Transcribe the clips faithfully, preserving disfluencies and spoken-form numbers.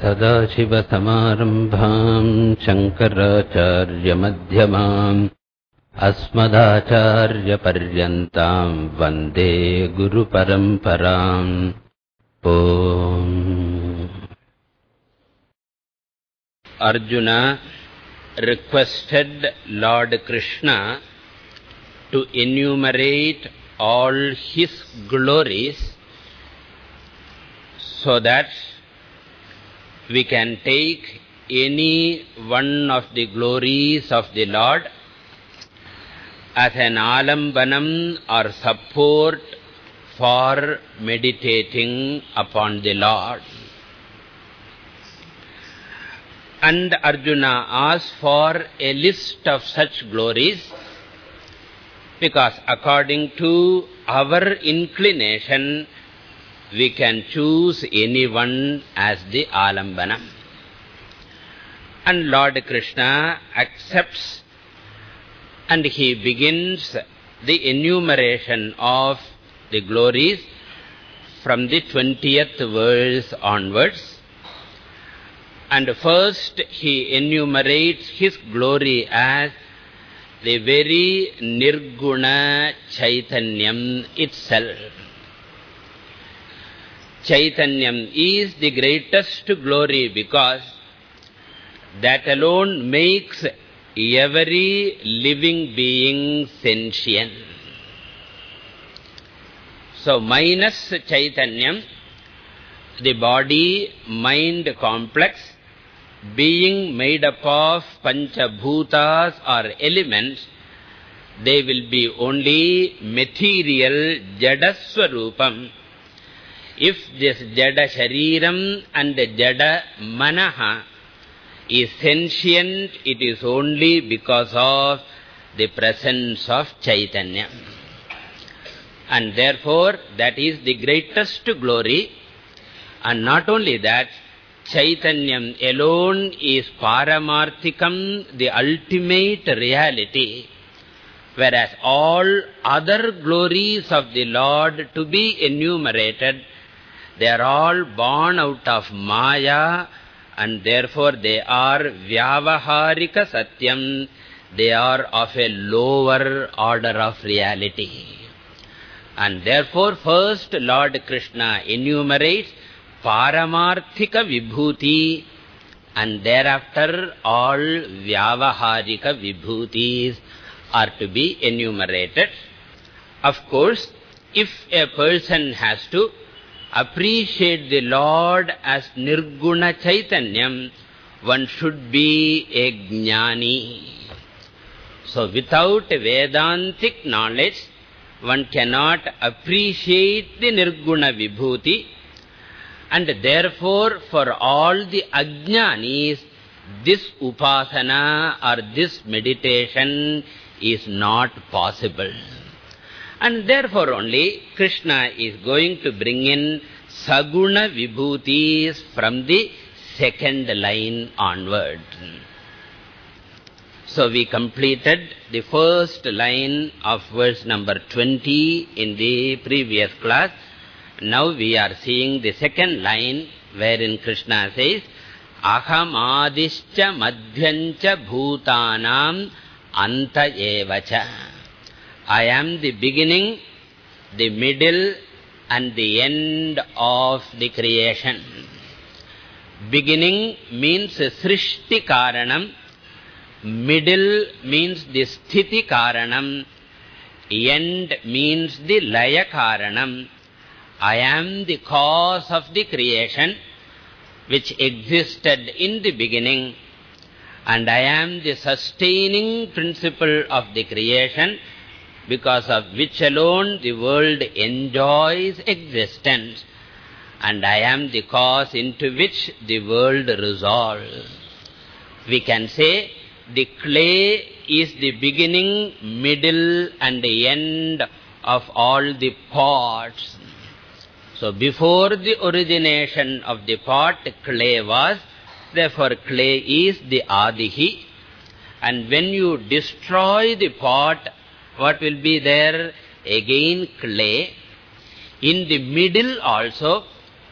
सदाशिवसमारम्भाम् शङ्कराचार्यमध्यमाम् अस्मदाचार्यपर्यन्ताम् वन्दे गुरुपरम्पराम्. Om. Arjuna requested Lord Krishna to enumerate all his glories so that we can take any one of the glories of the Lord as an alambanam or support for meditating upon the Lord. And Arjuna asked for a list of such glories because according to our inclination we can choose any one as the alambanam. And Lord Krishna accepts and he begins the enumeration of the glories from the twentieth verse onwards. And first he enumerates his glory as the very Nirguna Chaitanyam itself. Chaitanyam is the greatest glory because that alone makes every living being sentient. So minus Chaitanyam, the body-mind complex, being made up of Panchabhutas or elements, they will be only material Jadaswarupam. If this Jada Shariram and Jada Manaha is sentient, it is only because of the presence of Chaitanya. And therefore, that is the greatest glory. And not only that, Chaitanyam alone is Paramarthikam, the ultimate reality. Whereas all other glories of the Lord to be enumerated, they are all born out of Maya, and therefore they are Vyavaharika Satyam. They are of a lower order of reality. And therefore first Lord Krishna enumerates Paramarthika Vibhuti, and thereafter all Vyavaharika Vibhutis are to be enumerated. Of course, if a person has to appreciate the Lord as Nirguna Chaitanyam, one should be a Jnani. So without Vedantic knowledge, one cannot appreciate the Nirguna Vibhuti, and therefore for all the Ajnanis, this Upasana or this meditation is not possible. And therefore only Krishna is going to bring in Saguna Vibhutis from the second line onward. So we completed the first line of verse number twenty in the previous class. Now we are seeing the second line wherein Krishna says, Aham adischa madhyancha bhutanam anta evacha. I am the beginning, the middle and the end of the creation. Beginning means Srishti Karanam. Middle means the Sthiti Karanam. End means the Laya Karanam. I am the cause of the creation which existed in the beginning, and I am the sustaining principle of the creation because of which alone the world enjoys existence, and I am the cause into which the world resolves. We can say the clay is the beginning, middle and the end of all the pots. So before the origination of the pot, clay was, therefore clay is the Adihi. And when you destroy the pot, what will be there? Again clay. In the middle also,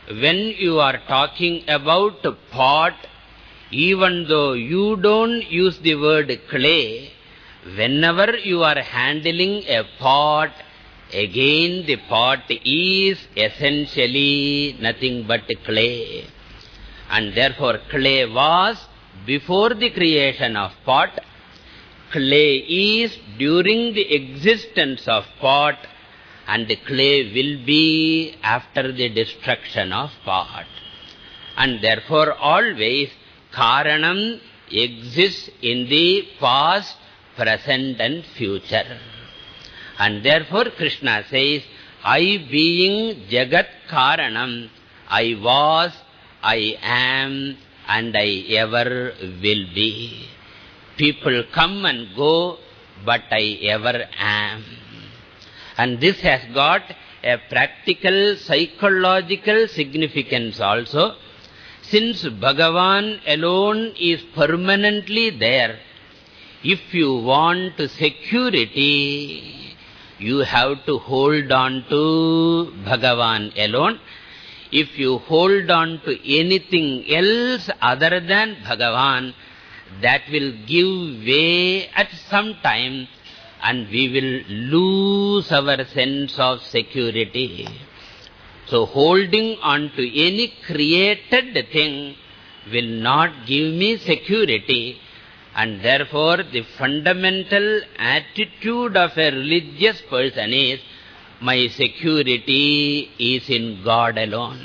when you are talking about pot, even though you don't use the word clay, whenever you are handling a pot, again the pot is essentially nothing but clay. And therefore clay was before the creation of pot, clay is during the existence of pot, and clay will be after the destruction of pot. And therefore always Karanam exists in the past, present and future. And therefore Krishna says, I being Jagat Karanam, I was, I am, and I ever will be. People come and go, but I ever am. And this has got a practical, psychological significance also. Since Bhagavan alone is permanently there, if you want security, you have to hold on to Bhagavan alone. If you hold on to anything else other than Bhagavan, that will give way at some time, and we will lose our sense of security. So holding on to any created thing will not give me security, and therefore the fundamental attitude of a religious person is, my security is in God alone.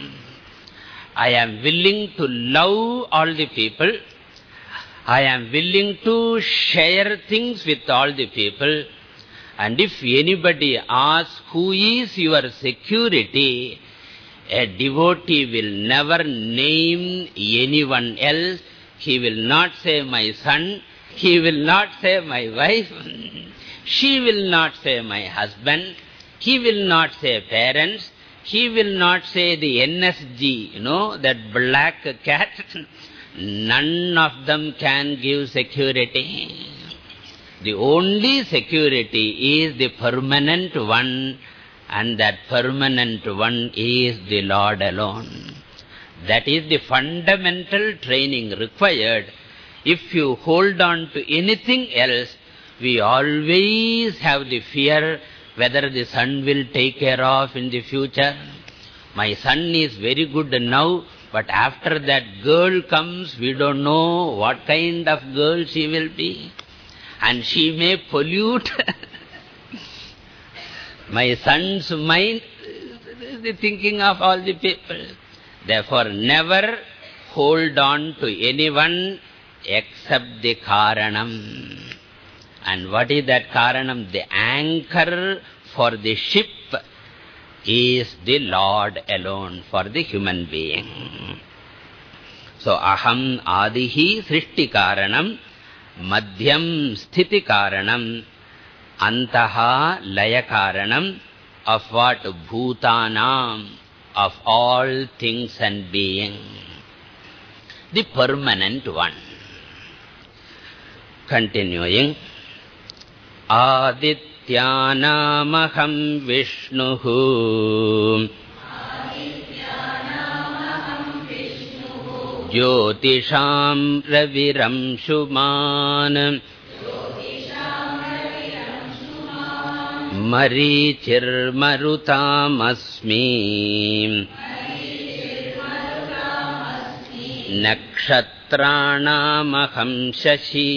I am willing to love all the people. I am willing to share things with all the people. And if anybody asks, who is your security? A devotee will never name anyone else. He will not say my son. He will not say my wife. She will not say my husband. He will not say parents. He will not say the N S G, you know, that black cat. None of them can give security. The only security is the permanent one, and that permanent one is the Lord alone. That is the fundamental training required. If you hold on to anything else, we always have the fear whether the son will take care of in the future. My son is very good now, but after that girl comes, we don't know what kind of girl she will be. And she may pollute my son's mind, the thinking of all the people. Therefore, never hold on to anyone except the Karanam. And what is that Karanam? The anchor for the ship is the Lord alone for the human being. So, Aham Adihi Srishti Karanam, Madhyam Sthiti Karanam, Antaha Laya Karanam, of what? Bhutanam, of all things and being. The permanent one. Continuing. Adityanamaham Vishnuhu Jyotisham Raviram Shuman Marichir Marutamasmi Nakshatranamaham Shashi.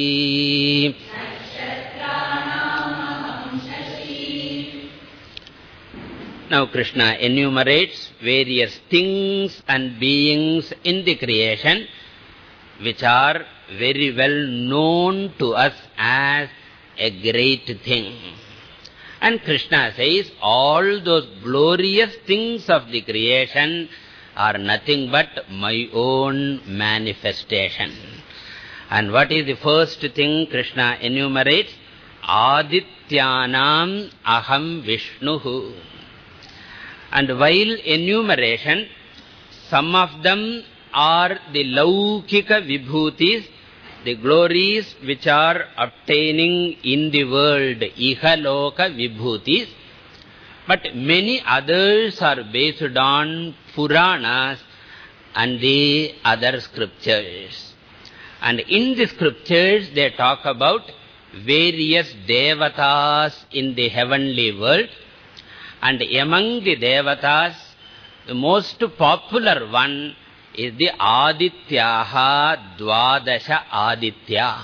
Now Krishna enumerates various things and beings in the creation which are very well known to us as a great thing. And Krishna says all those glorious things of the creation are nothing but my own manifestation. And what is the first thing Krishna enumerates? Adityanam aham Vishnuhu. And while enumeration, some of them are the laukika vibhutis, the glories which are obtaining in the world, ihaloka vibhutis. But many others are based on Puranas and the other scriptures. And in the scriptures they talk about various devatas in the heavenly world. And among the devatas, the most popular one is the Adityaha Dvadasha Aditya.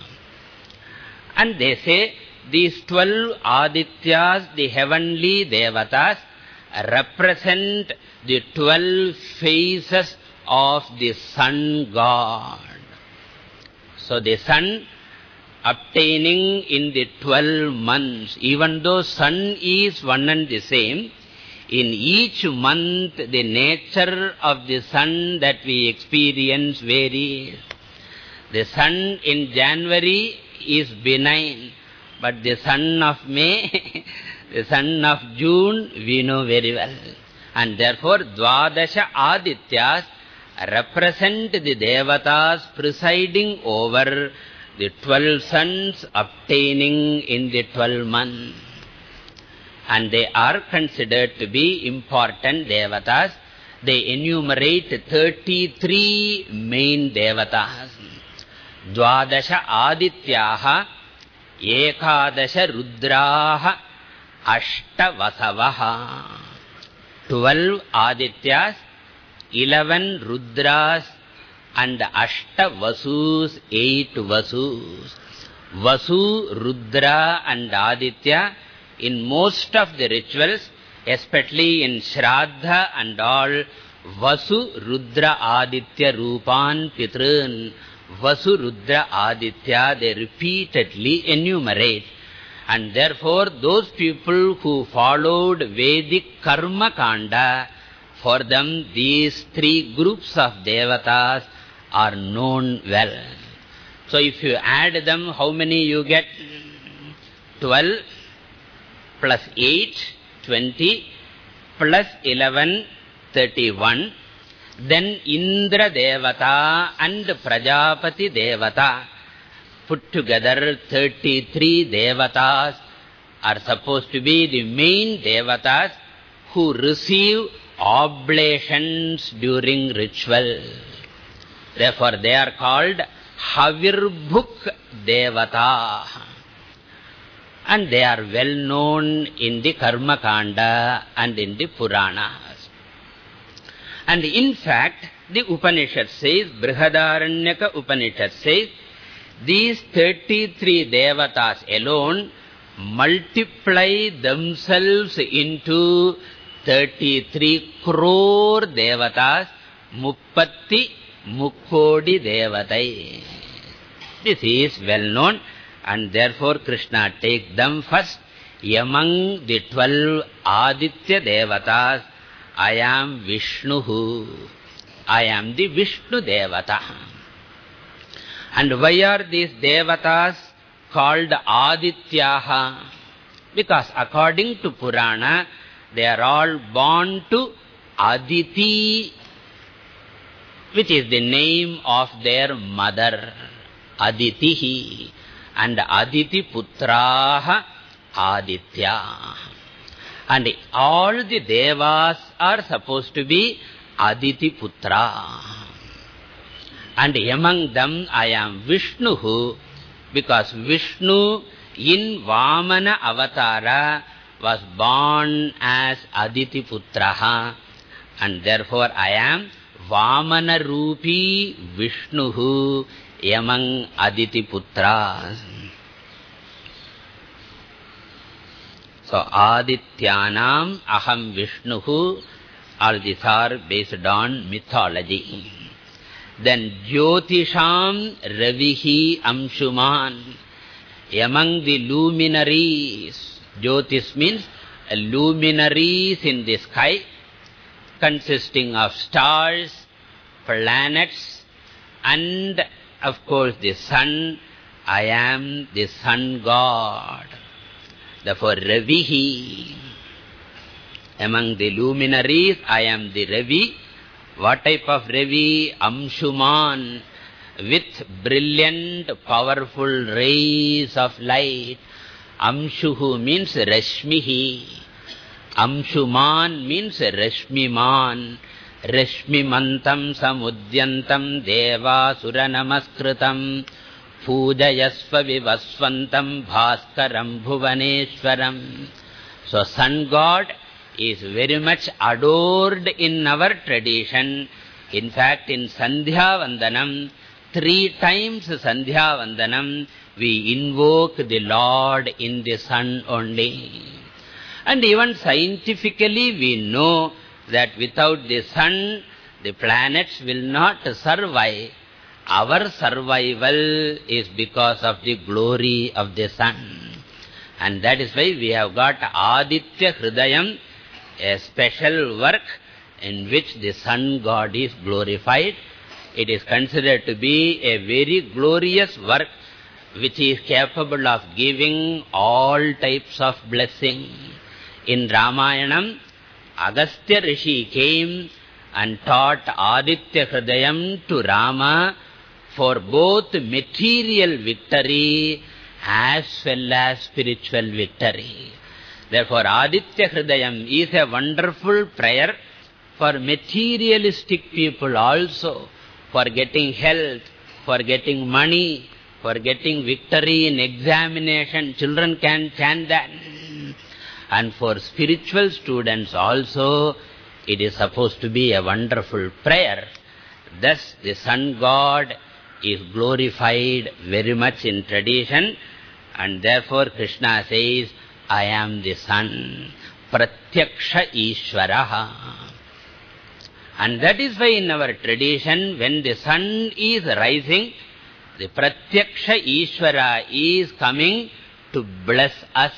And they say these twelve Adityas, the heavenly devatas, represent the twelve phases of the sun god. So the sun obtaining in the twelve months, even though sun is one and the same, in each month the nature of the sun that we experience varies. The sun in January is benign, but the sun of May, the sun of June, we know very well. And therefore, Dvadasha Adityas represent the devatas presiding over the twelve suns obtaining in the twelve months. And they are considered to be important devatas. They enumerate thirty-three main devatas. Dvadasha Adityaha, Ekadasha Rudraha, Ashtavasavaha. Twelve Adityas, eleven Rudras, and Ashtavasus, eight Vasus. Vasu, Rudra, and Aditya, in most of the rituals, especially in Shraddha and all, Vasu, Rudra, Aditya, Rupan, Pitrun, Vasu, Rudra, Aditya, they repeatedly enumerate. And therefore, those people who followed Vedic Karma Kanda, for them these three groups of devatas are known well. So if you add them, how many you get? twelve plus eight, twenty, plus eleven, thirty-one. Then Indra Devata and Prajapati Devata, put together thirty-three devatas, are supposed to be the main devatas who receive oblations during ritual. Therefore, they are called Havirbhuk Devata. And they are well known in the Karma Kanda and in the Puranas. And in fact, the Upanishad says, Brihadaranyaka Upanishad says, these thirty-three devatas alone multiply themselves into thirty-three crore devatas, Muppatti Mukkodi Devatai. This is well known, and therefore Krishna takes them first. Among the twelve Aditya Devatas, I am Vishnu. I am the Vishnu Devata. And why are these Devatas called Adityaha? Because according to Purana, they are all born to Aditi, which is the name of their mother, Aditihi. And Aditi Putraha Aditya. And all the Devas are supposed to be Aditi Putra. And among them I am Vishnu, because Vishnu in Vamana Avatara was born as Aditi Putraha. And therefore I am Vamana Rupi Vishnu among Aditi Putras. So Adityanam Aham Vishnu, all these are based on mythology. Then Jyotisham Ravihi Amshuman, among the luminaries. Jyotish means luminaries in the sky, consisting of stars, planets, and of course the sun. I am the sun god. Therefore Ravihi, among the luminaries, I am the Ravi. What type of Ravi? Amshuman, with brilliant, powerful rays of light. Amshuhu means Rashmihi. Amshuman means Rashmiman. Rashmimantam samudyantam deva sura namaskritam pujayasva vivasvantam bhaskaram bhuvaneshwaram. So sun god is very much adored in our tradition. In fact, in Sandhya Vandanam, three times Sandhya Vandanam, we invoke the Lord in the sun only. And even scientifically we know that without the sun, the planets will not survive. Our survival is because of the glory of the sun. And that is why we have got Aditya Hridayam, a special work in which the sun god is glorified. It is considered to be a very glorious work which is capable of giving all types of blessing. In Ramayanam, Agastya Rishi came and taught Aditya Hridayam to Rama for both material victory as well as spiritual victory. Therefore, Aditya Hridayam is a wonderful prayer for materialistic people also, for getting health, for getting money, for getting victory in examination. Children can chant that. And for spiritual students also, it is supposed to be a wonderful prayer. Thus, the sun god is glorified very much in tradition. And therefore, Krishna says, I am the sun. Pratyaksha Ishvaraha. And that is why in our tradition, when the sun is rising, the Pratyaksha Ishvara is coming to bless us.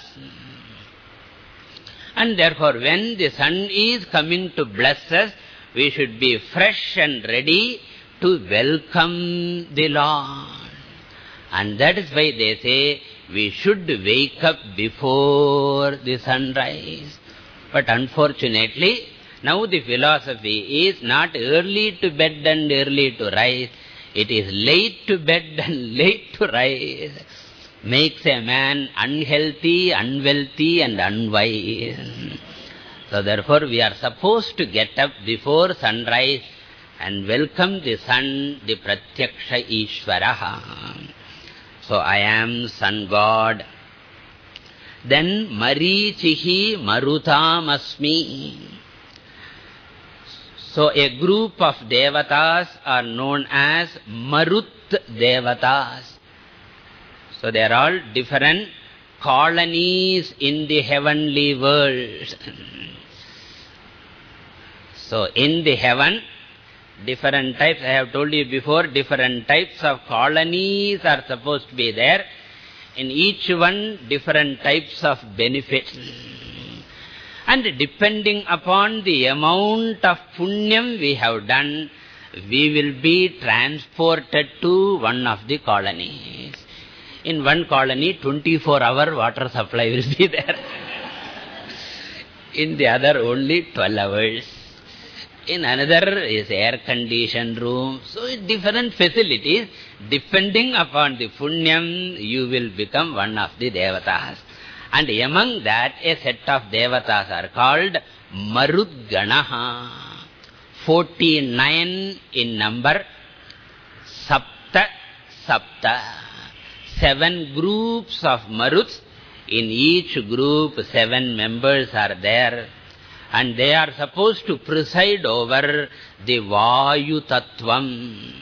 And therefore, when the sun is coming to bless us, we should be fresh and ready to welcome the Lord. And that is why they say, we should wake up before the sunrise. But unfortunately, now the philosophy is not early to bed and early to rise. It is late to bed and late to rise. Makes a man unhealthy, unwealthy and unwise. So therefore we are supposed to get up before sunrise and welcome the sun, the Pratyaksha Ishvaraha. So I am sun god. Then Marichihi Marutam Asmi. So a group of devatas are known as Marut devatas. So they are all different colonies in the heavenly world. So in the heaven, different types, I have told you before, different types of colonies are supposed to be there. In each one, different types of benefits. And depending upon the amount of punyam we have done, we will be transported to one of the colonies. In one colony, twenty-four hour water supply will be there. In the other, only twelve hours. In another is air-conditioned room. So, different facilities. Depending upon the punyam, you will become one of the devatas. And among that, a set of devatas are called Marudganaha. forty-nine in number. Sapta, Sapta. Seven groups of Maruts. In each group, seven members are there. And they are supposed to preside over the Vayu Tattvam.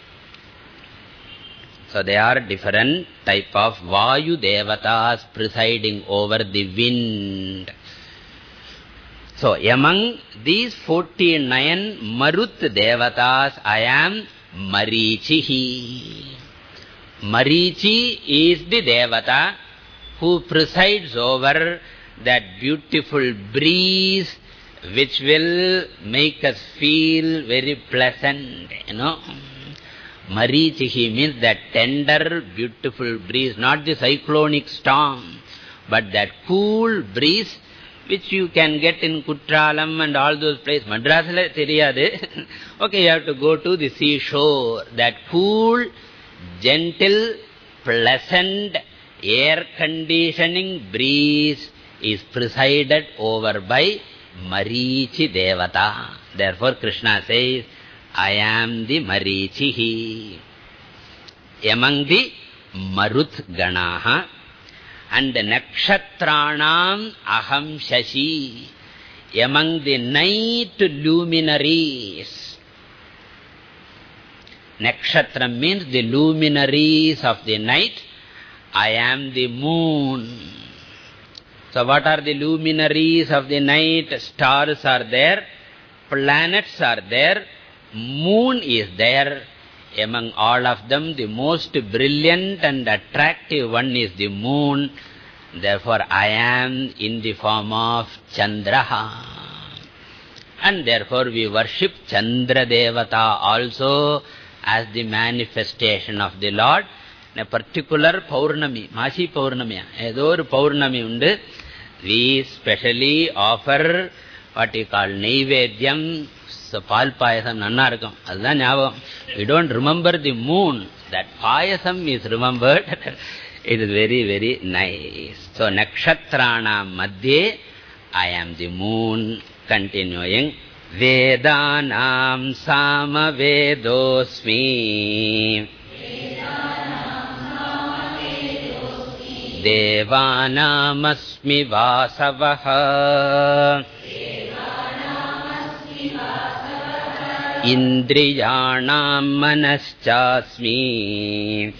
So they are different type of Vayu Devatas presiding over the wind. So among these forty-nine Marut Devatas, I am Marichihi. Marichi is the Devata who presides over that beautiful breeze which will make us feel very pleasant, you know. Marichihi means that tender, beautiful breeze, not the cyclonic storm, but that cool breeze which you can get in Kutralam and all those places. Madrasala theriyadu. Okay, you have to go to the seashore. That cool, gentle, pleasant, air conditioning breeze is presided over by Marichi Devata. Therefore, Krishna says, I am the Marichihi. Among the Marut Ganaha and Nakshatranam Aham Shashi. Among the night luminaries. Nakshatra means the luminaries of the night. I am the moon. So what are the luminaries of the night? Stars are there, planets are there, moon is there. Among all of them, the most brilliant and attractive one is the moon. Therefore, I am in the form of Chandraha. And therefore, we worship Chandra Devata also as the manifestation of the Lord. In a particular Paurnami, Masi Paurnami, Edo Paurnami undu, we specially offer what you call Naivedyam, so Pal Payasam Nannarukam. Adha nyavam. We don't remember the moon. That Payasam is remembered. It is very, very nice. So, Nakshatrana Madhye, I am the moon. Continuing. Vedanam Sama Vedosmi. Devanam Asmi Vasavaha. Indriyanam Manaschasmi.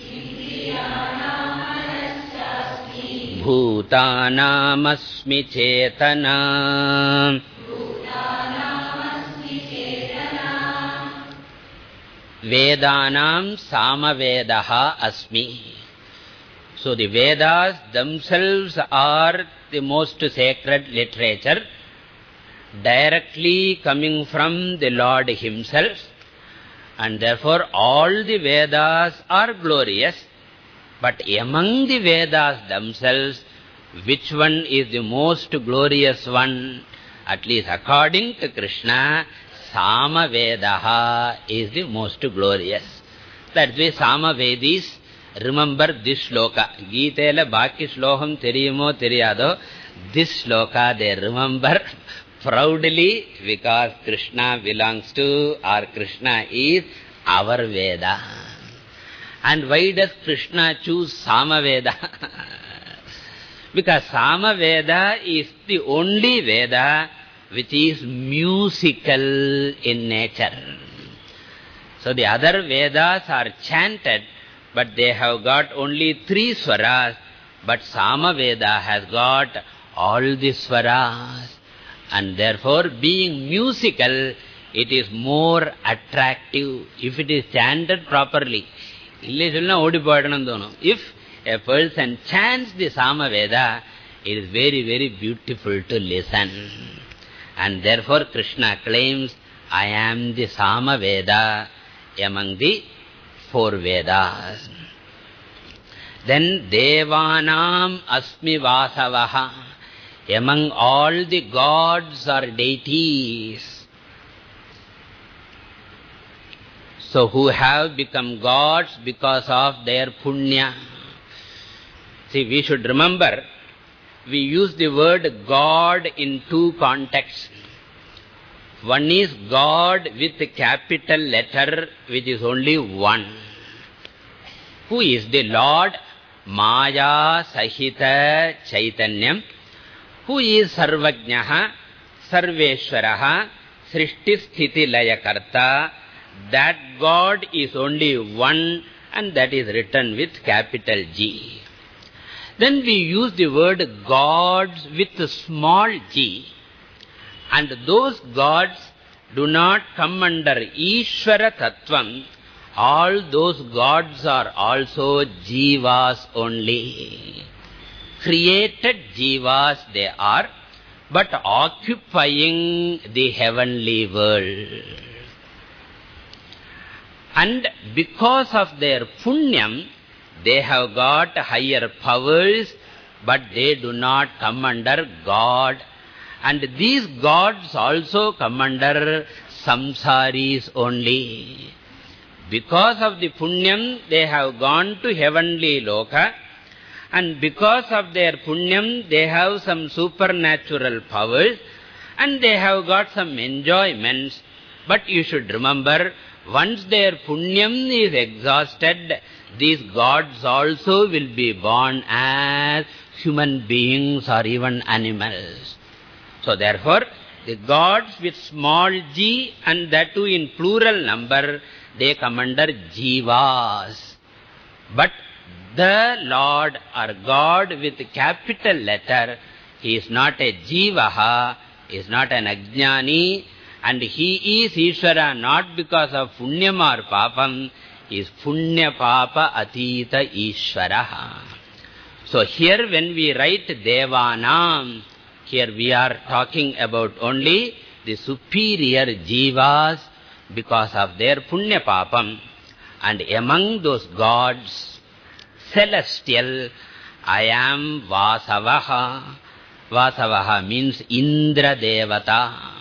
Bhutanam Asmi Chetana. Vedanam Samavedaha Asmi. So the Vedas themselves are the most sacred literature, directly coming from the Lord Himself, and therefore all the Vedas are glorious. But among the Vedas themselves, which one is the most glorious one? At least according to Krishna, Samavedaha is the most glorious. That's why Samavedis remember this shloka. Gita la baki shloham theriyumo theriyado. This shloka they remember proudly because Krishna belongs to, or Krishna is our Veda. And why does Krishna choose Samaveda? Because Samaveda is the only Veda which is musical in nature. So the other Vedas are chanted, but they have got only three swaras. But Samaveda has got all the swaras. And therefore, being musical, it is more attractive if it is chanted properly. If a person chants the Samaveda, it is very, very beautiful to listen. And therefore, Krishna claims, I am the Samaveda among the four Vedas. Then, Devanam Asmi Vasavaha. Among all the gods or deities. So, who have become gods because of their punya. See, we should remember, we use the word God in two contexts. One is God with a capital letter, which is only one. Who is the Lord? Maya Sahita Chaitanyam. Who is Sarvajnaha, Sarveshwaraha, Srishti Sthiti Layakarta. That God is only one, and that is written with capital G. Then we use the word gods with a small g. And those gods do not come under Ishvara Tattvam. All those gods are also jivas only. Created jivas they are, but occupying the heavenly world. And because of their punyam, they have got higher powers, but they do not come under God. And these gods also come under samsaris only. Because of the punyam, they have gone to heavenly loka. And because of their punyam, they have some supernatural powers and they have got some enjoyments. But you should remember, once their punyam is exhausted, these gods also will be born as human beings or even animals. So therefore, the gods with small g and that too in plural number, they come under jivas. But the Lord or God with capital letter, he is not a jivaha, he is not an ajnani, and he is Ishvara not because of punyam or papam, he is punya papa atita Ishvaraha. So here when we write Devanam, here we are talking about only the superior jivas because of their punya papam. And among those gods, celestial, I am Vasavaha. Vasavaha means Indra Devata.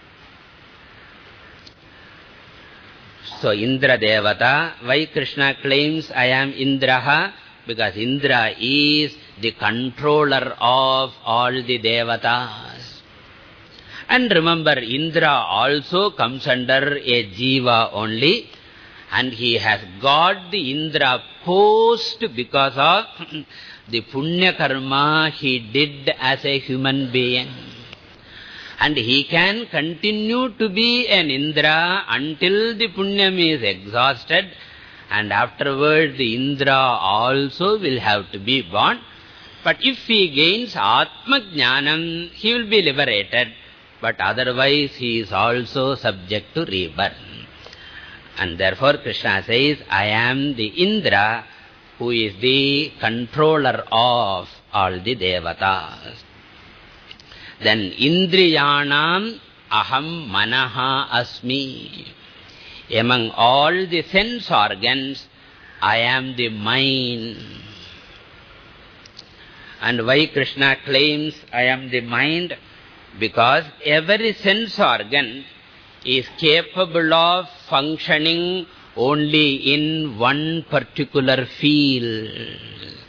So Indra Devata, why Krishna claims I am Indraha? Because Indra is the controller of all the Devatas. And remember, Indra also comes under a Jiva only. And he has got the Indra post because of the Punya Karma he did as a human being. And he can continue to be an Indra until the Punyam is exhausted. And afterwards the Indra also will have to be born. But if he gains Atma Jnanam, he will be liberated. But otherwise he is also subject to rebirth. And therefore Krishna says, I am the Indra who is the controller of all the Devatas. Then Indriyanam aham manaha asmi. Among all the sense organs, I am the mind. And why Krishna claims I am the mind? Because every sense organ is capable of functioning only in one particular field.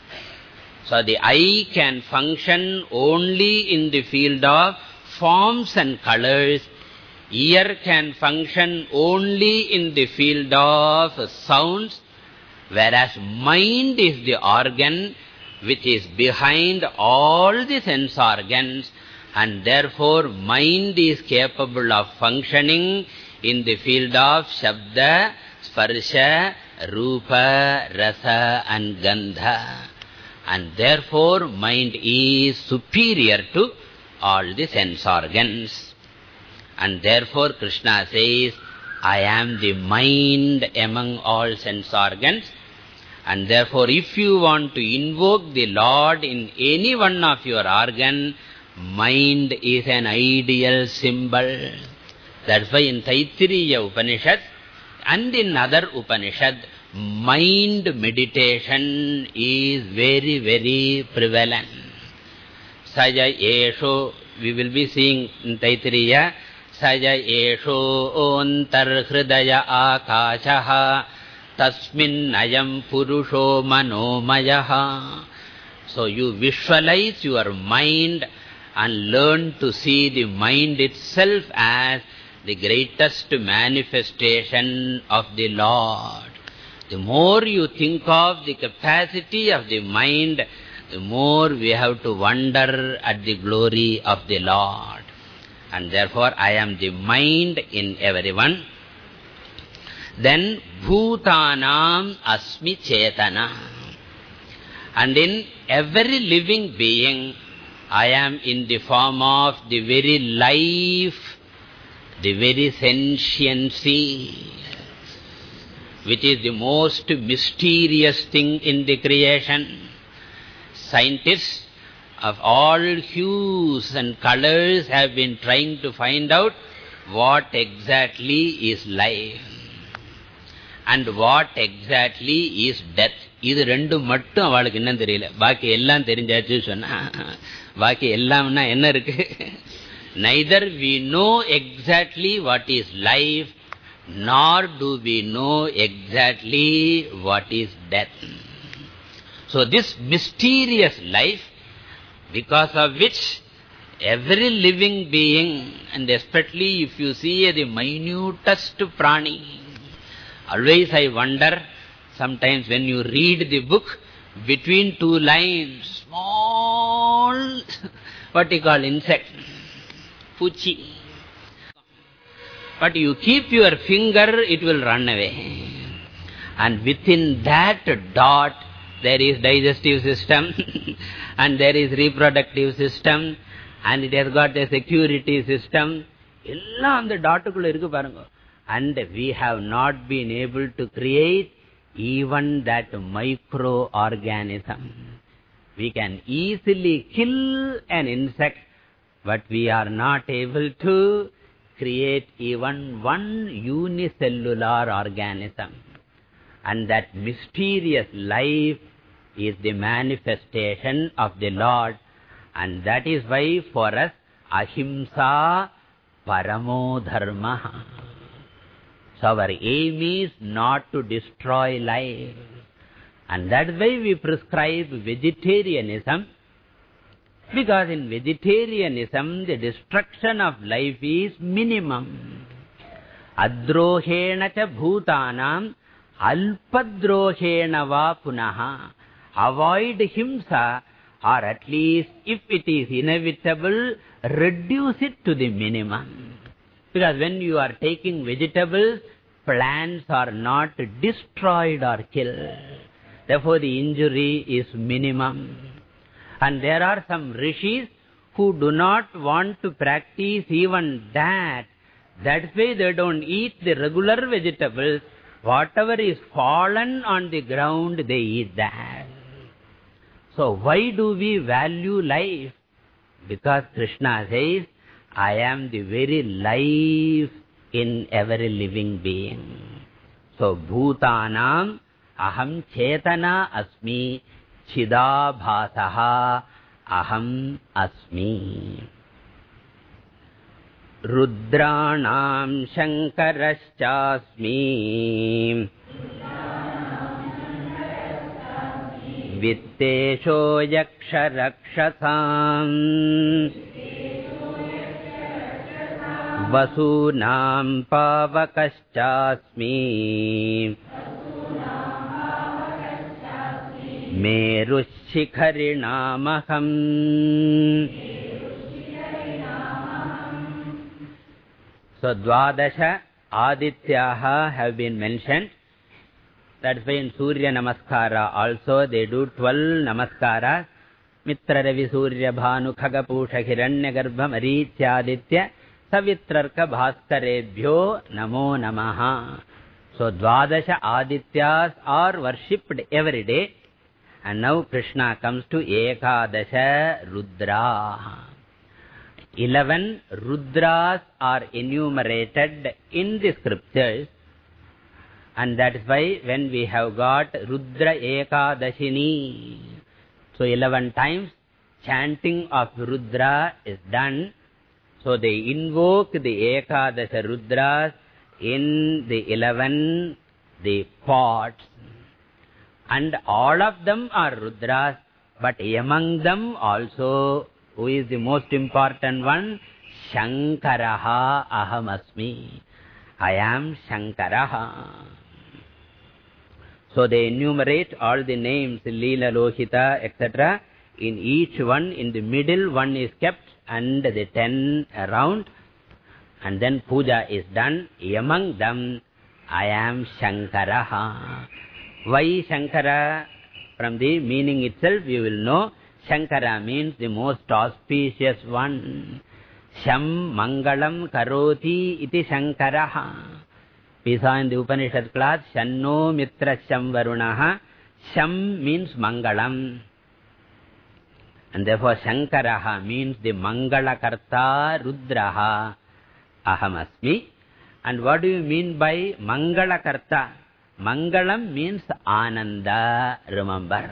So the eye can function only in the field of forms and colors. Ear can function only in the field of sounds. Whereas mind is the organ which is behind all the sense organs. And therefore mind is capable of functioning in the field of Shabda, Sparsha, Rupa, Rasa and Gandha. And therefore mind is superior to all the sense organs. And therefore Krishna says, I am the mind among all sense organs. And therefore if you want to invoke the Lord in any one of your organ, mind is an ideal symbol. That's why in Taittiriya Upanishad and in other Upanishad, mind meditation is very, very prevalent. Saja Esho, we will be seeing in Taittiriya, Saja Esho ontar hridaya akashaha tasmin ayam purusho manomayaha. So you visualize your mind and learn to see the mind itself as the greatest manifestation of the Lord. The more you think of the capacity of the mind, the more we have to wonder at the glory of the Lord. And therefore I am the mind in everyone. Then Bhutanam Asmi Chetana. And in every living being, I am in the form of the very life, the very sentiency, which is the most mysterious thing in the creation. Scientists of all hues and colors have been trying to find out what exactly is life and what exactly is death. இது ரெண்டு மட்டும் அவளுக்கு என்ன தெரியல. பாக்கி எல்லாம் தெரிஞ்சாச்சு சொன்னா பாக்கி எல்லாம்னா என்ன இருக்கு? Neither we know exactly what is life, nor do we know exactly what is death. So this mysterious life, because of which every living being, and especially if you see the minutest prani, always I wonder, sometimes when you read the book, between two lines, small, what you call insect, puchi. But you keep your finger, it will run away. And within that dot, there is digestive system, and there is reproductive system, and it has got a security system. Ella the dot kulla irukku parunga. And we have not been able to create even that microorganism. We can easily kill an insect, but we are not able to create even one unicellular organism. And that mysterious life is the manifestation of the Lord. And that is why for us, ahimsa paramo dharma. So our aim is not to destroy life. And that's why we prescribe vegetarianism. Because in vegetarianism, the destruction of life is minimum. Adrohena cha bhutanam alpadrohena va punaha. Avoid himsa, or at least, if it is inevitable, reduce it to the minimum. Because when you are taking vegetables, plants are not destroyed or killed. Therefore, the injury is minimum. And there are some rishis who do not want to practice even that. That's why they don't eat the regular vegetables. Whatever is fallen on the ground, they eat that. So why do we value life? Because Krishna says, I am the very life in every living being. So bhutanam aham chetana asmi chidabhasaha aham asmi. Rudranam shankarashchasmi vittesho yaksharakshasam vasunam pavakaschasmi merushikharinamaham. So Dvadasha Adityaha have been mentioned. That's why in Surya Namaskara also they do twelve Namaskaras. Mitra Ravi Surya Bhanu Khagapusha Hiranya Garbha Marityaditya Savitrarka Bhaskarebhyo Namo Namaha. So Dvadasha Adityas are worshipped every day. And now Krishna comes to Ekadasha Rudra. Eleven Rudras are enumerated in the scriptures. And that is why when we have got Rudra Ekadashini, so eleven times chanting of Rudra is done. So they invoke the Ekadasha Rudras in the eleven the pots. And all of them are Rudras, but among them also, who is the most important one? Shankaraha ahamasmi. I am Shankaraha. So they enumerate all the names, Leela, Lohita, et cetera. In each one, in the middle, one is kept, and the ten around. And then puja is done. Among them, I am Shankaraha. Why Shankara? From the meaning itself, you will know. Shankara means the most auspicious one. Sham Mangalam Karoti iti Shankaraha. We saw in the Upanishad class, Shanno Mitra Sham Varunaha. Sham means Mangalam. And therefore Shankaraha means the Mangalakarta Rudraha. Ahamasmi. And what do you mean by Mangalakarta? Mangalam means Ananda, remember.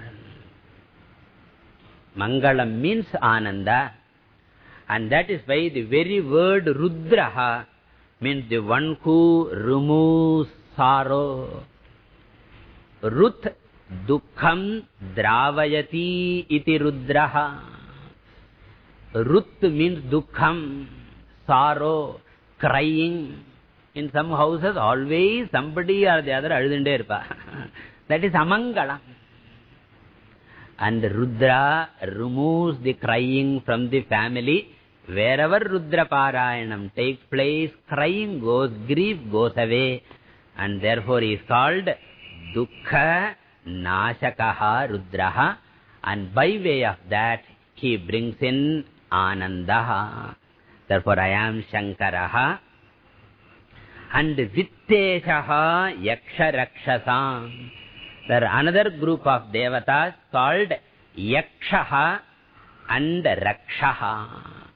Mangalam means Ananda. And that is why the very word Rudraha means the one who removes sorrow. Ruth Dukkham dravayati iti rudraha. Rut means dukkham, sorrow, crying. In some houses, always somebody or the other aludunde irpa. That is amangala. And Rudra removes the crying from the family. Wherever Rudra Parayanam takes place, crying goes, grief goes away. And therefore he is called Dukkha Nashakaha Rudraha. And by way of that, he brings in Anandaha. Therefore I am Shankaraha. And Vitteshaha Yaksha Rakshasam. There are another group of devatas called Yakshaha and Rakshaha.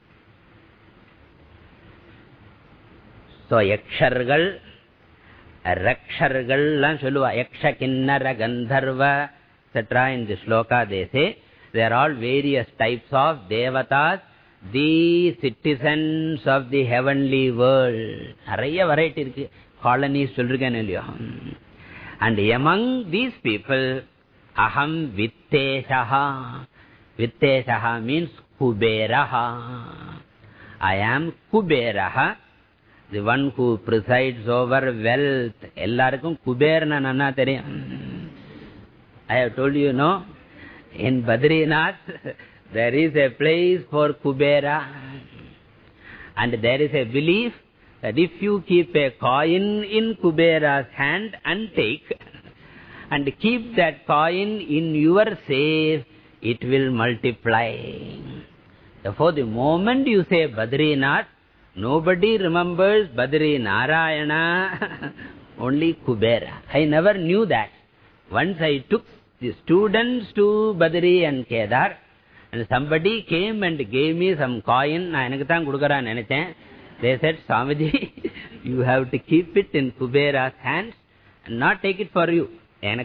So Yakshargal, Rakshargal, Yaksha Kinnara Gandharva, et cetera. In the shloka they say, they are all various types of devatas, the citizens of the heavenly world. Araya variety colonies children. And among these people, Aham Vitteshaha. Vitteshaha means Kuberaha. I am Kuberaha, the one who presides over wealth. Ellarkum Kuberna nanna theriyum. I have told you, no? In Badrinath, there is a place for Kubera. And there is a belief that if you keep a coin in Kubera's hand and take, and keep that coin in your safe, it will multiply. Therefore, the moment you say Badrinath, nobody remembers Badri Narayana, only Kubera. I never knew that. Once I took the students to Badri and Kedar, and somebody came and gave me some coin. They said, Swamiji, you have to keep it in Kubera's hands and not take it for you.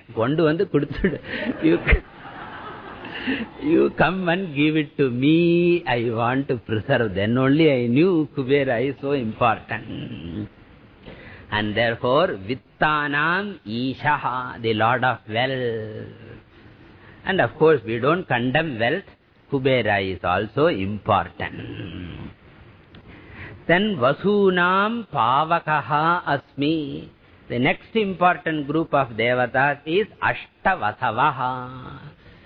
You, you come and give it to me. I want to preserve. Then only I knew Kubera is so important. And therefore, Vittanam Ishaha, the Lord of Wealth. And of course, we don't condemn wealth. Kubera is also important. Then Vasunam Pavakaha Asmi. The next important group of devatas is Ashtavasavaha.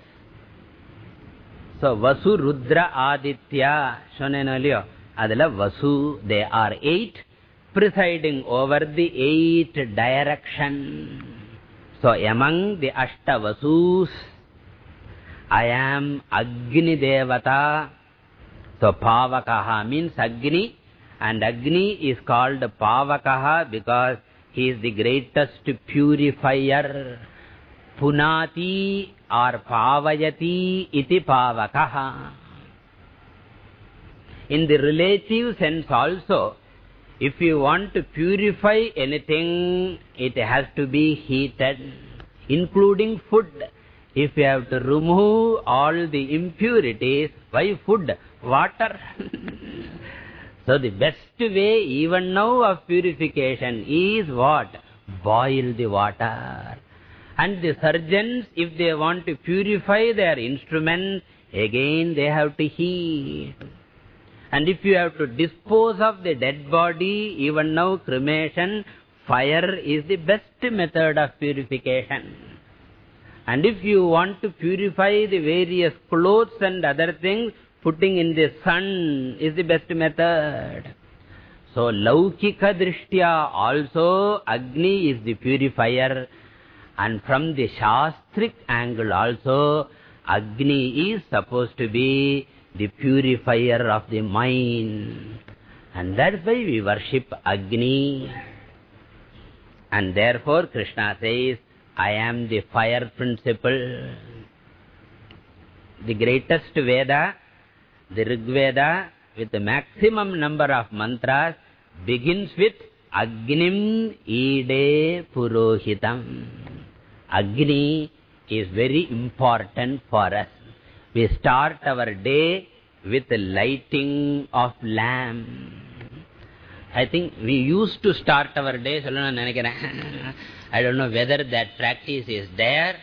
So Vasu, Rudra, Aditya, Shonenolio, Adala Vasu, they are eight, presiding over the eight direction. So among the Ashtavasus, I am Agni Devata. So Pavakaha means Agni. And Agni is called Pavakaha because he is the greatest purifier. Punati or Pavayati iti Pavakaha. In the relative sense also, if you want to purify anything, it has to be heated, including food. If you have to remove all the impurities, why food? Water. So the best way even now of purification is what? Boil the water. And the surgeons, if they want to purify their instruments, again they have to heat. And if you have to dispose of the dead body, even now cremation, fire is the best method of purification. And if you want to purify the various clothes and other things, putting in the sun is the best method. So, Laukika Drishtya also, Agni is the purifier. And from the Shastric angle also, Agni is supposed to be the purifier of the mind. And that's why we worship Agni. And therefore, Krishna says, I am the fire principle. The greatest Veda, the Rig Veda, with the maximum number of mantras, begins with Agnim Ide Purohitam. Agni is very important for us. We start our day with the lighting of lamp. I think we used to start our day, I don't know whether that practice is there.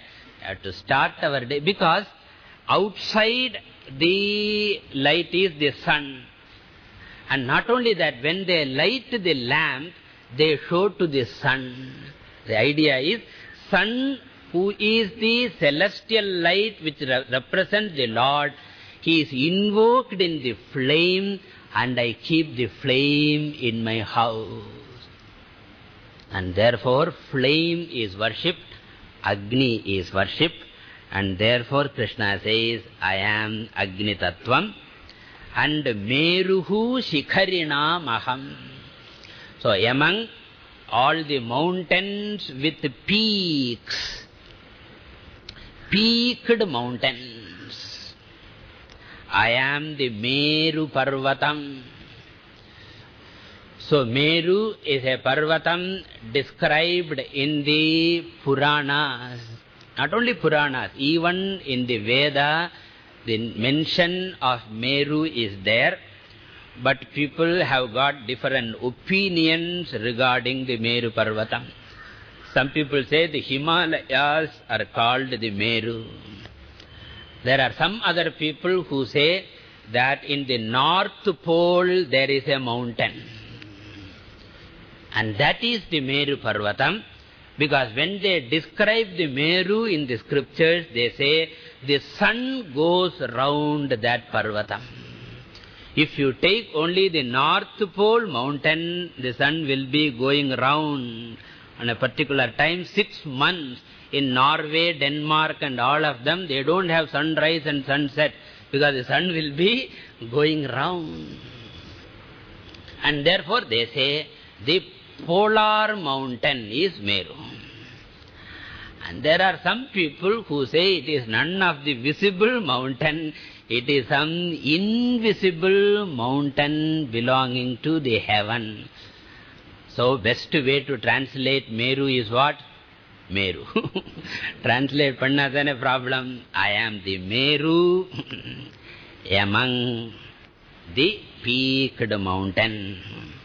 have to start our day, because outside the light is the sun. And not only that, when they light the lamp, they show to the sun. The idea is, sun, who is the celestial light which re represents the Lord, he is invoked in the flame, and I keep the flame in my house. And therefore, flame is worshipped, Agni is worshipped, and therefore Krishna says, I am Agni Tattvam, and Meruhu Shikharina Maham. So, among all the mountains with peaks, peaked mountains, I am the Meru Parvatam. So, Meru is a Parvatam described in the Puranas. Not only Puranas, even in the Veda, the mention of Meru is there. But people have got different opinions regarding the Meru Parvatam. Some people say the Himalayas are called the Meru. There are some other people who say that in the North Pole there is a mountain. And that is the Meru Parvatam. Because when they describe the Meru in the scriptures, they say the sun goes round that Parvatam. If you take only the North Pole mountain, the sun will be going round on a particular time. Six months in Norway, Denmark and all of them, they don't have sunrise and sunset because the sun will be going round. And therefore they say the polar mountain is Meru. And there are some people who say it is none of the visible mountain, it is some invisible mountain belonging to the heaven. So, best way to translate Meru is what? Meru. Translate pannadane problem. I am the Meru among the peaked mountain.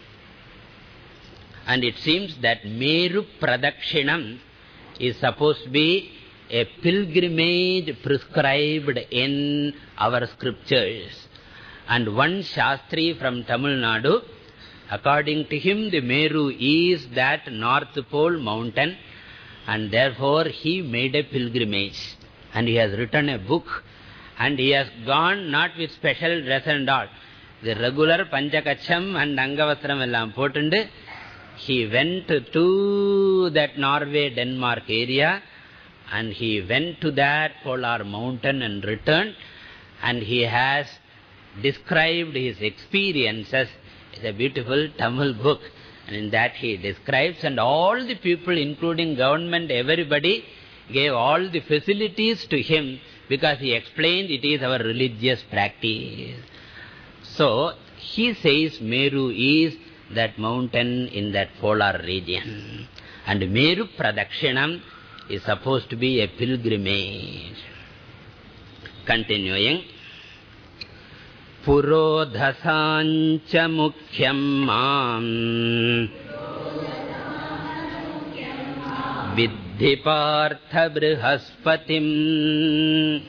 And it seems that Meru Pradakshinam is supposed to be a pilgrimage prescribed in our scriptures. And one Shastri from Tamil Nadu, according to him, the Meru is that North Pole mountain, and therefore he made a pilgrimage. And he has written a book, and he has gone not with special dress and all. The regular Panchakacham and Angavastram ellam potundu, he went to that Norway, Denmark area, and he went to that polar mountain and returned, and he has described his experiences. It's a beautiful Tamil book, and in that he describes, and all the people, including government, everybody, gave all the facilities to him, because he explained it is our religious practice. So, he says Meru is that mountain in that polar region. And Meru Pradakshinam is supposed to be a pilgrimage. Continuing. Purodhasancha mukhyam mam Viddhi partha brihaspatim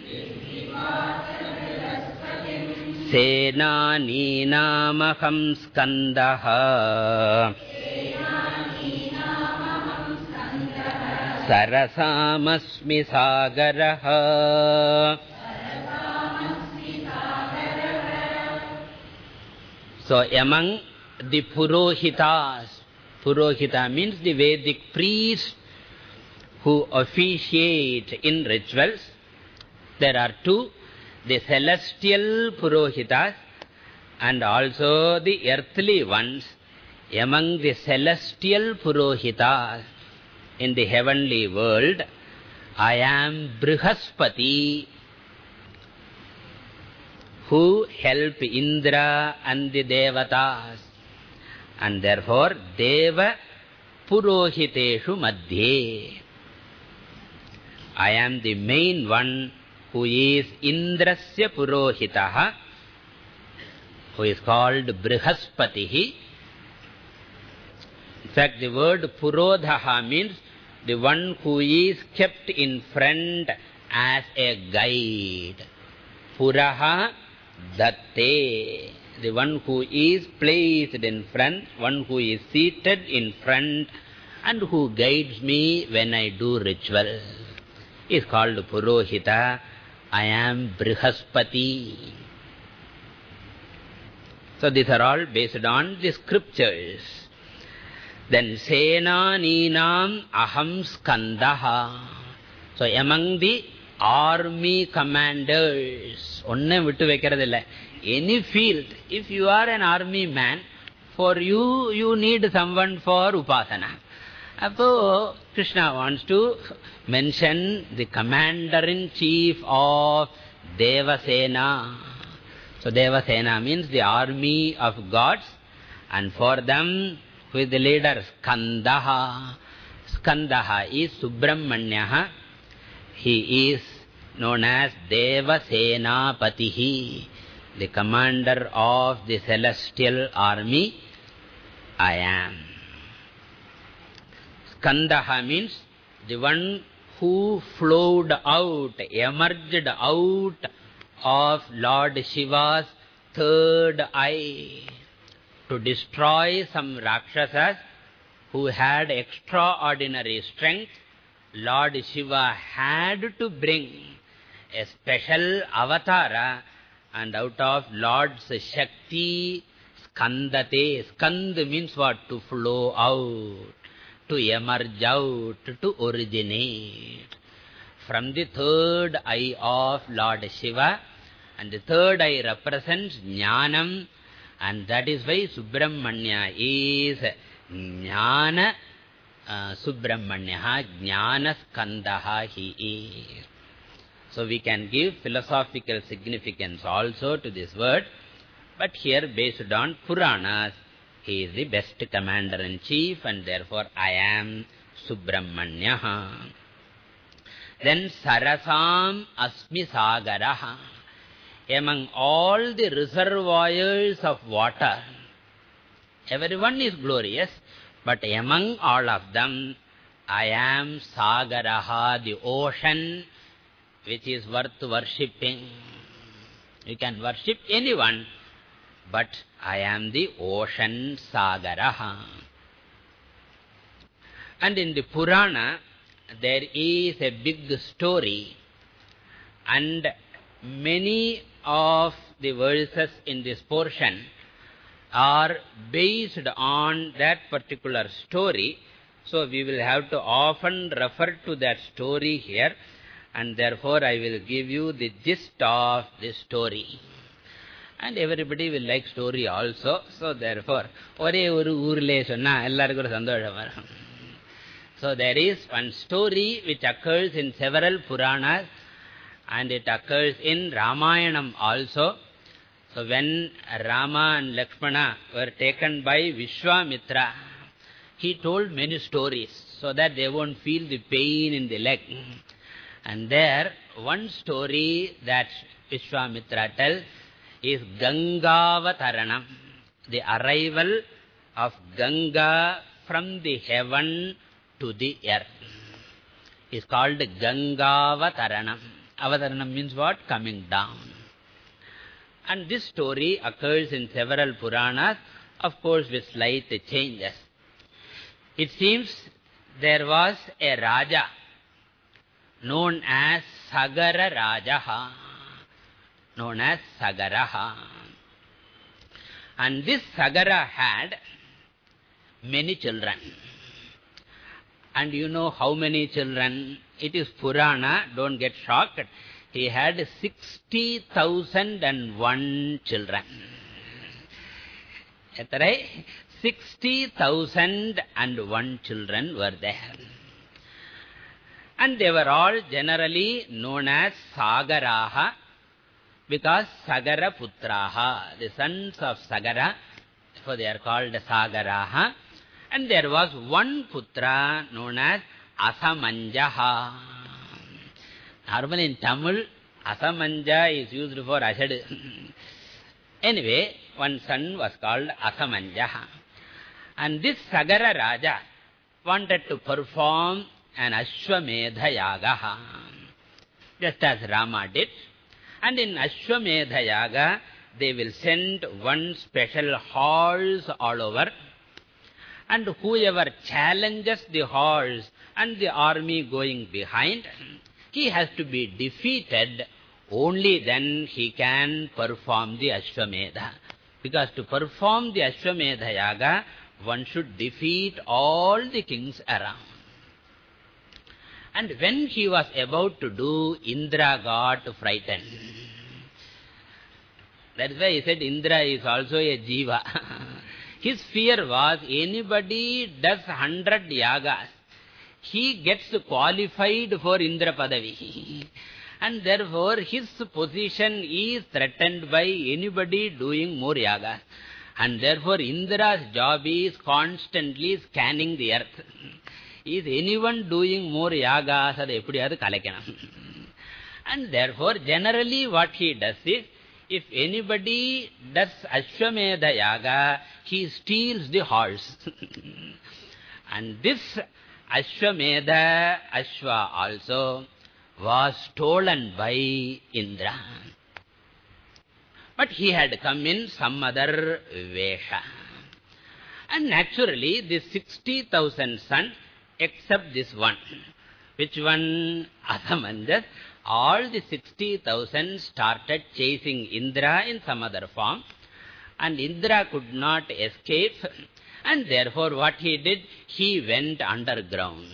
Senani namaham skandaha Sarasamasmi sagaraha. So among the Purohitas, Purohita means the Vedic priests who officiate in rituals, there are two. The celestial Purohitas and also the earthly ones. Among the celestial Purohitas in the heavenly world, I am Brihaspati, who help Indra and the Devatas. And therefore, Deva Purohiteshu Madhye. I am the main one who is Indrasya Purohitaha, who is called Brihaspatihi. In fact, the word Purodhaha means the one who is kept in front as a guide. Puraha datte, the one who is placed in front, one who is seated in front and who guides me when I do ritual, is called Purohita. I am Brihaspati. So these are all based on the scriptures. Then Senaninam Aham Skandaha. So among the army commanders, any field, if you are an army man, for you, you need someone for Upasana. So Krishna wants to mention the commander-in-chief of Devasena. So Devasena means the army of gods, and for them, who is the leader? Skandaha. Skandaha is Subramanya. He is known as Devasena Patihi, the commander of the celestial army. I am. Skandaha means the one who flowed out, emerged out of Lord Shiva's third eye to destroy some Rakshasas who had extraordinary strength. Lord Shiva had to bring a special avatara, and out of Lord's Shakti, Skandate. Skand means what? To flow out, to emerge out, to originate. From the third eye of Lord Shiva, and the third eye represents Jnanam, and that is why Subramanya is Jnana uh, Subramanya, Jnana Skandaha he is. So we can give philosophical significance also to this word, but here based on Puranas, he is the best commander-in-chief, and therefore I am Subramanya. Then Sarasam Asmi Sagaraha. Among all the reservoirs of water, everyone is glorious, but among all of them, I am Sagaraha, the ocean, which is worth worshipping. You can worship anyone, but I am the ocean Sagaraha. And in the Purana, there is a big story, and many of the verses in this portion are based on that particular story. So we will have to often refer to that story here, and therefore I will give you the gist of the story. And everybody will like story also. So therefore, ore oru oorle sonna ellarku sandosham varum. So there is one story which occurs in several Puranas, and it occurs in Ramayanam also. So when Rama and Lakshmana were taken by Vishwamitra, he told many stories so that they won't feel the pain in the leg. And there, one story that Vishwamitra tells is Gangavataranam, the arrival of Ganga from the heaven to the earth. Is called Gangavataranam. Avataranam means what? Coming down. And this story occurs in several Puranas, of course with slight changes. It seems there was a Raja known as Sagara Rajaha, known as Sagaraha. And this Sagara had many children. And you know how many children? It is Purana, don't get shocked. He had sixty thousand and one children. Is that right? sixty thousand and one children were there. And they were all generally known as Sagaraha, because Sagara Putraha, the sons of Sagara, so they are called Sagaraha. And there was one Putra known as Asamanjaha. Normally in Tamil, Asamanja is used for Asad. Anyway, one son was called Asamanjaha. And this Sagara Raja wanted to perform an Ashwamedha Yaga. Just as Rama did. And in Ashwamedha Yaga, they will send one special horse all over. And whoever challenges the horse and the army going behind, he has to be defeated. Only then he can perform the Ashwamedha. Because to perform the Ashwamedha Yaga, one should defeat all the kings around. And when he was about to do, Indra got frightened. That's why he said Indra is also a jiva. His fear was anybody does hundred yagas, he gets qualified for Indra Padavi. And therefore his position is threatened by anybody doing more yagas. And therefore Indra's job is constantly scanning the earth. Is anyone doing more yagas? And therefore generally what he does is, if anybody does Ashwamedha Yaga, he steals the horse. And this Ashwamedha Ashwa also was stolen by Indra. But he had come in some other Vesha. And naturally, the sixty thousand sons, except this one. Which one? Asamanjas. All the sixty thousand started chasing Indra in some other form. And Indra could not escape. And therefore what he did? He went underground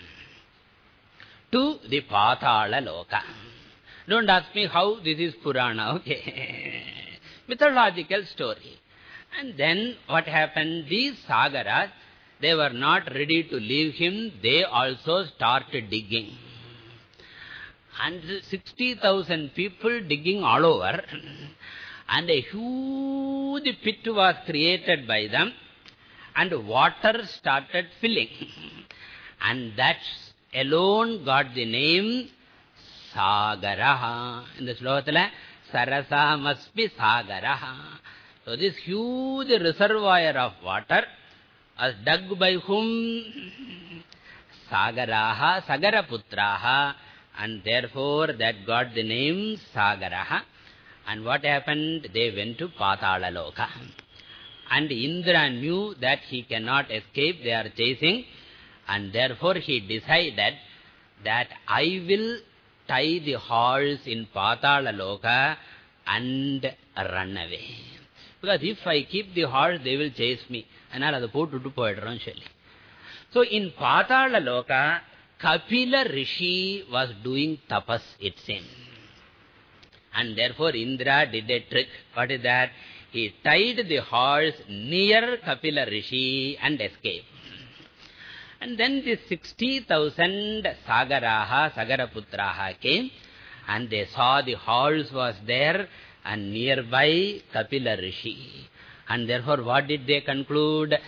to the Patala Loka. Don't ask me how this is Purana, okay? Mythological story. And then what happened? These Sagaras, they were not ready to leave him. They also started digging. And sixty thousand people digging all over. And a huge pit was created by them. And water started filling. And that alone got the name Sagaraha. In the Shloka, Sarasa must be Sagaraha. So this huge reservoir of water was dug by whom? Sagaraha, Sagaraputraha. And therefore that got the name Sagaraha. And what happened? They went to Patala Loka. And Indra knew that he cannot escape. They are chasing. And therefore he decided that I will tie the horse in Patala Loka and run away. Because if I keep the horse, they will chase me. And I'll have to put to poetron shell. So in Patala Loka, Kapila Rishi was doing tapas, it seemed. And therefore Indra did a trick. What is that? He tied the horse near Kapila Rishi and escaped. And then the sixty thousand Sagaraha, Sagaraputraha came. And they saw the horse was there and nearby Kapila Rishi. And therefore what did they conclude?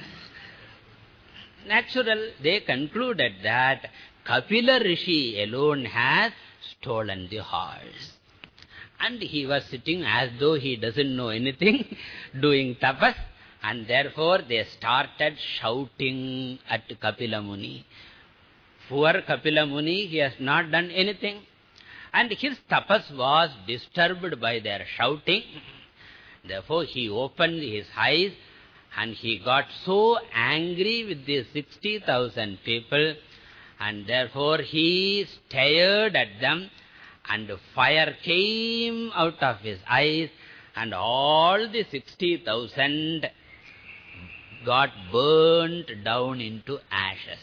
Natural, they concluded that Kapila Rishi alone has stolen the horse. And he was sitting as though he doesn't know anything, doing tapas. And therefore they started shouting at Kapila Muni. Poor Kapila Muni, he has not done anything. And his tapas was disturbed by their shouting. Therefore he opened his eyes. And he got so angry with the sixty thousand people. And therefore he stared at them. And fire came out of his eyes. And all the sixty thousand got burnt down into ashes.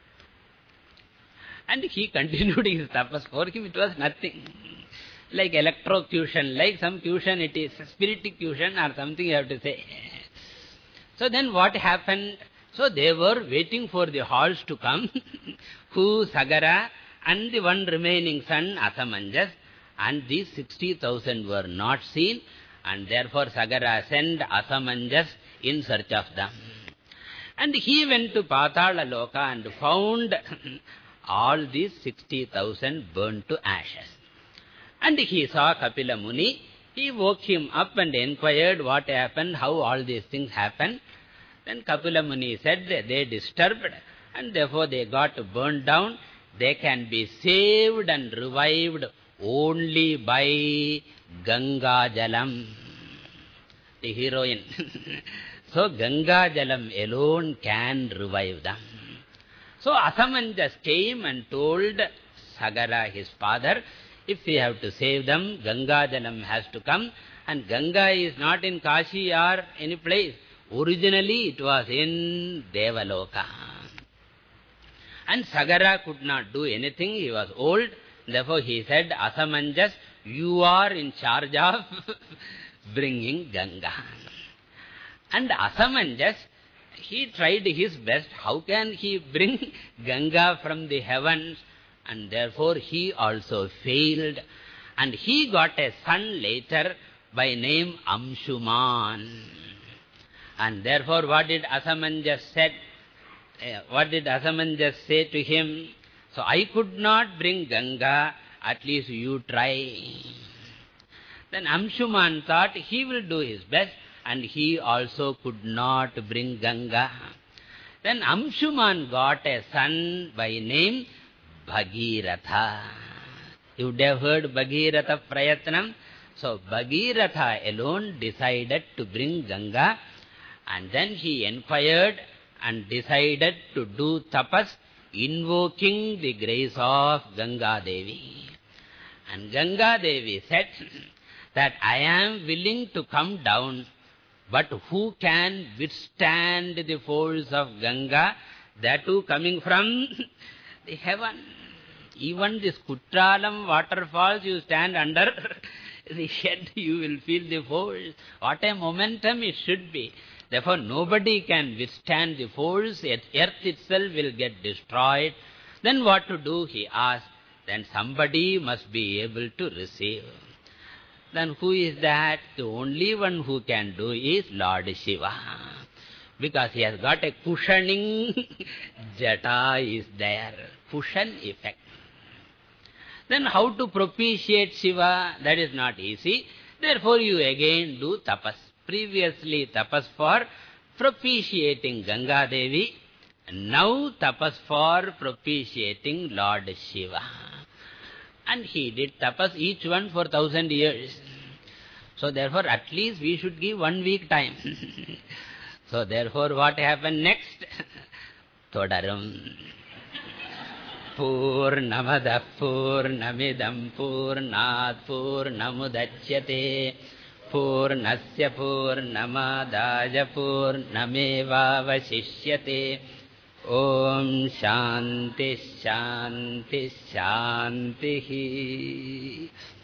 And he continued his tapas. For him it was nothing. Like electrocution, like some cution it is, spiriticution or something you have to say. So then what happened? So they were waiting for the horse to come. Who? Sagara and the one remaining son, Asamanjas. And these sixty thousand were not seen. And therefore Sagara sent Asamanjas in search of them. And he went to Patala Loka and found all these sixty thousand burned to ashes. And he saw Kapila Muni. He woke him up and inquired what happened, how all these things happened. Then Kapila Muni said they disturbed and therefore they got burned down. They can be saved and revived only by Ganga Jalam, the heroine. So Ganga Jalam alone can revive them. So Asamanjas came and told Sagara, his father, if we have to save them, Ganga Jalam has to come. And Ganga is not in Kashi or any place. Originally it was in Devaloka. And Sagara could not do anything. He was old. Therefore he said, Asamanjas, you are in charge of bringing Ganga. And Asamanjas, he tried his best. How can he bring Ganga from the heavens? And therefore he also failed. And he got a son later by name Amshuman. And therefore what did Asamanjas said? Uh, what did Asamanjas say to him? So I could not bring Ganga, at least you try. Then Amshuman thought he will do his best, and he also could not bring Ganga. Then Amshuman got a son by name Bhagiratha. You would have heard Bhagiratha Prayatnam. So Bhagiratha alone decided to bring Ganga, and then he inquired and decided to do tapas, invoking the grace of Ganga Devi. And Ganga Devi said that I am willing to come down, but who can withstand the force of Ganga, that too coming from the heaven? Even this Kutralam waterfalls, you stand under the head, you will feel the force. What a momentum it should be. Therefore, nobody can withstand the force. Earth itself will get destroyed. Then what to do, he asked. Then somebody must be able to receive. Then who is that? The only one who can do is Lord Shiva. Because he has got a cushioning jata is there. Cushion effect. Then how to propitiate Shiva? That is not easy. Therefore you again do tapas. Previously tapas for propitiating Ganga Devi. Now tapas for propitiating Lord Shiva. And he did tapas each one for thousand years. So therefore at least we should give one week time. So therefore what happened next? Thodarum. Purnamada Purnamidam Purnat Purnamudachyate Purnasya Purnamadaya Purnameva Vasishyate. Om Shanti Shanti Shanti.